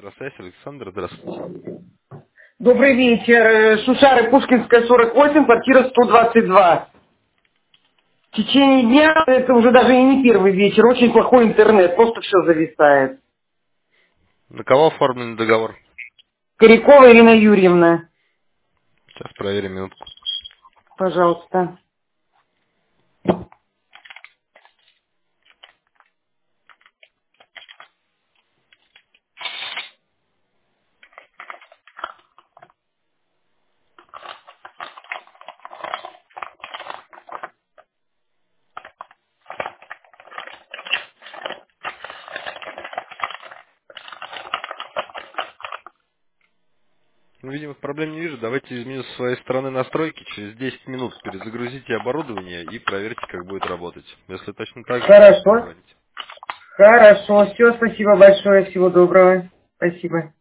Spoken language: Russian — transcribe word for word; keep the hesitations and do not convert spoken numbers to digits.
Здравствуйте, Александр, здравствуйте. Добрый вечер. Э, Шушары, Пушкинская, сорок восемь, квартира сто двадцать два. В течение дня, это уже даже и не первый вечер, очень плохой интернет, просто все зависает. На кого оформлен договор? Корякова Ирина Юрьевна, Сейчас проверим минутку. пожалуйста. Ну, видимо, проблем не вижу. Давайте изменю с своей стороны настройки. Через десять минут перезагрузите оборудование и проверьте, как будет работать. Если точно так же, Хорошо, позвоните. хорошо. Все, спасибо большое, всего доброго. Спасибо.